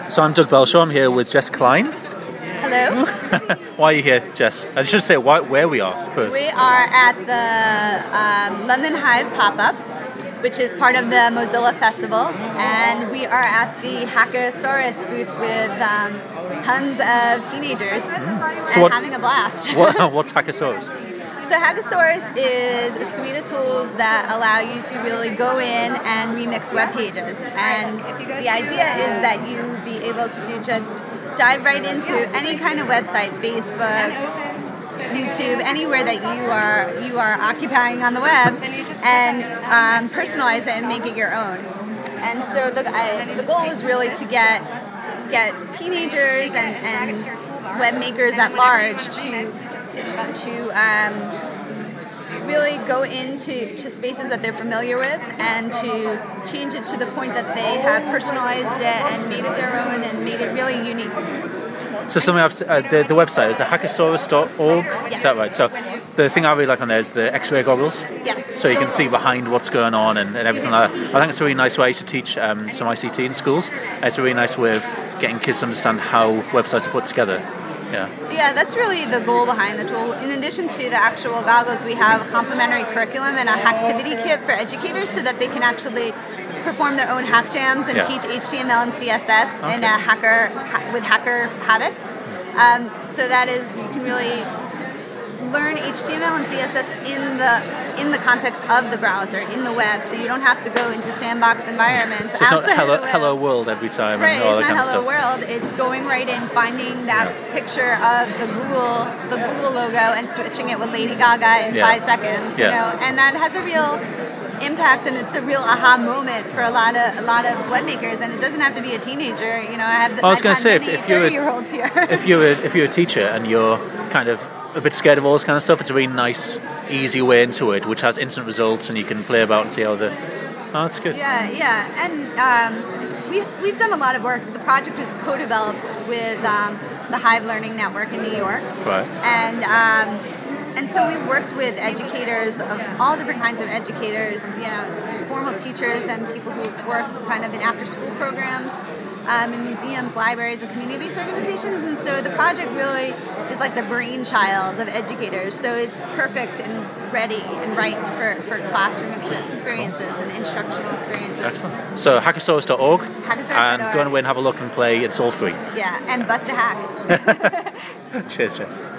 So I'm Doug Belshaw. I'm here with Jess Klein. Hello. Why are you here, Jess? I should say where we are first. We are at the London Hive pop-up, which is part of the Mozilla Festival, and we are at the Hackasaurus booth with tons of teenagers and having a blast. What's Hackasaurus? So Hackasaurus is a suite of tools that allow you to really go in and remix web pages. And the idea is that you be able to just dive right into any kind of website, Facebook, YouTube, anywhere that you are occupying on the web, and personalize it and make it your own. And so the goal was really to get teenagers and web makers at large to really go into spaces that they're familiar with and to change it to the point that they have personalized it and made it their own and made it really unique. So something the website is hackasaurus.org. Yes. Is that right? So the thing I really like on there is the X-ray goggles. Yes. So you can see behind what's going on and everything like that. I think it's a really nice way to teach some ICT in schools. It's a really nice way of getting kids to understand how websites are put together. Yeah, that's really the goal behind the tool. In addition to the actual goggles, we have a complimentary curriculum and a hacktivity kit for educators so that they can actually perform their own hack jams and teach HTML and CSS in with hacker habits. So that is, you can really learn HTML and CSS in the context of the browser, in the web, so you don't have to go into sandbox environments. So it's not hello world every time. Right, and all it's that not kind hello of stuff. world. It's going right in, finding that picture of the Google logo and switching it with Lady Gaga in 5 seconds. You know, and that has a real impact, and it's a real aha moment for a lot of web makers. And it doesn't have to be a teenager. You know, I was going to say, if you're 30-year-olds here, if you're a teacher and you're kind of a bit scared of all this kind of stuff, it's a really nice, easy way into it, which has instant results, and you can play about and see how the. Oh, that's good. Yeah, and we've done a lot of work. The project was co-developed with the Hive Learning Network in New York, right? And so we've worked with educators of all different kinds of educators, you know, formal teachers and people who work kind of in after-school programs. In museums, libraries, and community-based organizations, and so the project really is like the brainchild of educators. So it's perfect and ready and right for classroom experiences and instructional experiences. Excellent. So hackasaurus.org, and go away and have a look and play. It's all free. Yeah, and bust a hack. Cheers, Jess.